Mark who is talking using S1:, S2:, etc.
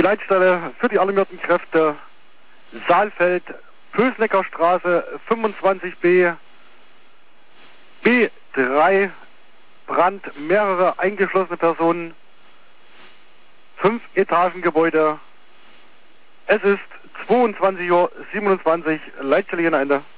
S1: Leitstelle für die alarmierten Kräfte Saalfeld, Pösnecker Straße 25b, B3, Brand, mehrere eingeschlossene Personen, 5-Etagen-Gebäude. Es ist 22:27 Uhr, Leitstelle hier Ende.